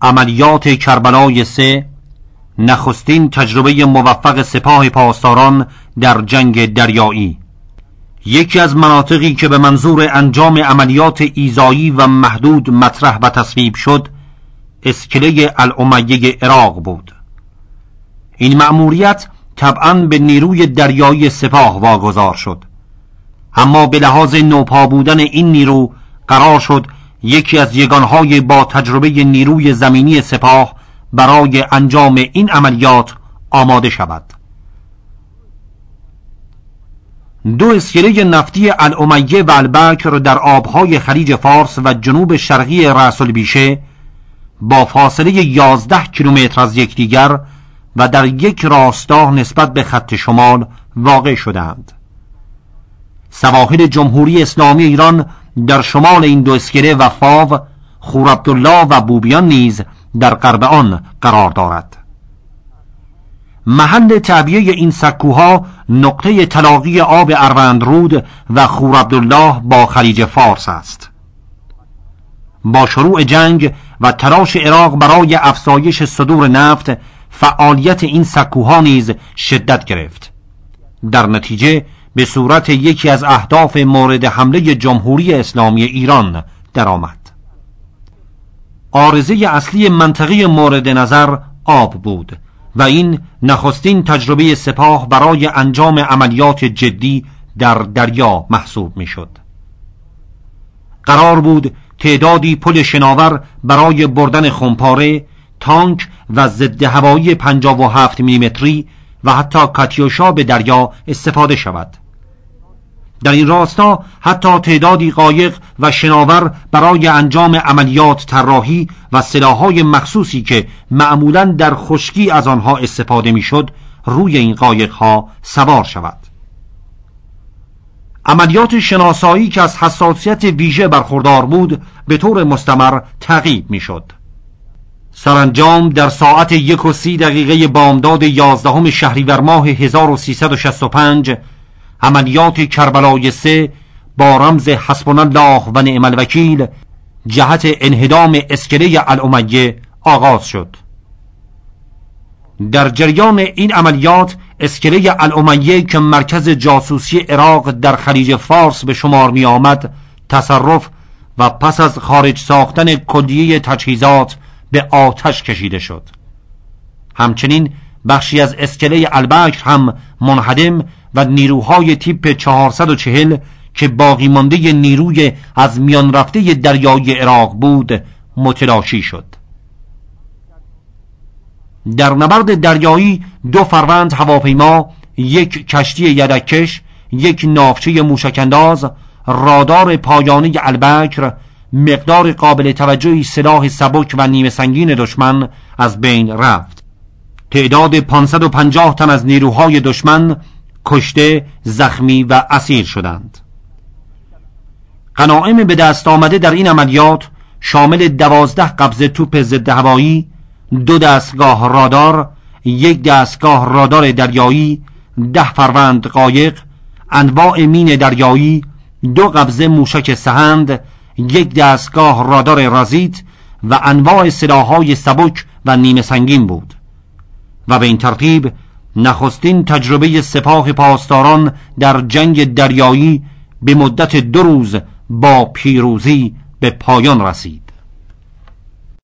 عملیات کربلای 3 نخستین تجربه موفق سپاه پاسداران در جنگ دریایی. یکی از مناطقی که به منظور انجام عملیات ایذایی و محدود مطرح و تصویب شد اسکله الامیه عراق بود. این مأموریت طبعاً به نیروی دریایی سپاه واگذار شد، اما به لحاظ نوپا بودن این نیرو قرار شد یکی از یگانهای با تجربه نیروی زمینی سپاه برای انجام این عملیات آماده شود. 2 اسکله نفتی الامیه و البکر در آبهای خلیج فارس و جنوب شرقی رأس البیشه با فاصله 11 کیلومتر از یکدیگر و در یک راستا نسبت به خط شمال واقع شدند. سواحل جمهوری اسلامی ایران در شمال این 2 اسکله و فاو، خورعبدالله و بوبیان نیز در غرب آن قرار دارد. محل تعبیه این سکوها نقطه تلاقی آب اروندرود و خورعبدالله با خلیج فارس است. با شروع جنگ و تلاش عراق برای افزایش صدور نفت، فعالیت این سکوها نیز شدت گرفت. در نتیجه به صورت یکی از اهداف مورد حمله جمهوری اسلامی ایران درآمد. عارضه اصلی منطقه مورد نظر آب بود و این نخستین تجربه سپاه برای انجام عملیات جدی در دریا محسوب می شد. قرار بود تعدادی پل شناور برای بردن خمپاره، تانک و ضد هوایی 57 میلیمتری و حتی کاتیوشا به دریا استفاده شود. در این راستا حتی تعدادی قایق و شناور برای انجام عملیات طراحی و سلاح‌های مخصوصی که معمولاً در خشکی از آنها استفاده می‌شد روی این قایق‌ها سوار شود. عملیات شناسایی که از حساسیت ویژه برخوردار بود به طور مستمر تعقیب می‌شد. سرانجام در ساعت 1:30 بامداد 11 شهریور ماه 1365 عملیات کربلای 3 با رمز حسبنا الله و نعم الوکیل جهت انهدام اسکله الامیه آغاز شد. در جریان این عملیات اسکله الامیه که مرکز جاسوسی عراق در خلیج فارس به شمار می آمد تصرف و پس از خارج ساختن کلیه تجهیزات به آتش کشیده شد. همچنین بخشی از اسکله البکر هم منهدم و نیروهای تیپ 440 که باقی مانده نیروی از میان رفته دریایی عراق بود متلاشی شد. در نبرد دریایی 2 فروند هواپیما، 1 کشتی یدککش، 1 ناوچه موشکانداز، رادار پایانه البکر، مقدار قابل توجهی سلاح سبک و نیمه سنگین دشمن از بین رفت. تعداد 550 تن از نیروهای دشمن کشته، زخمی و اسیر شدند. غنایم به دست آمده در این عملیات شامل 12 قبضه توپ ضد هوایی، 2 دستگاه رادار، 1 دستگاه رادار دریایی، 10 فروند قایق، انواع مین دریایی، 2 قبضه موشک سهند، 1 دستگاه رادار رازیت و انواع سلاح‌های سبک و نیمه سنگین بود و به این ترتیب نخستین تجربه سپاه پاسداران در جنگ دریایی به مدت 2 روز با پیروزی به پایان رسید.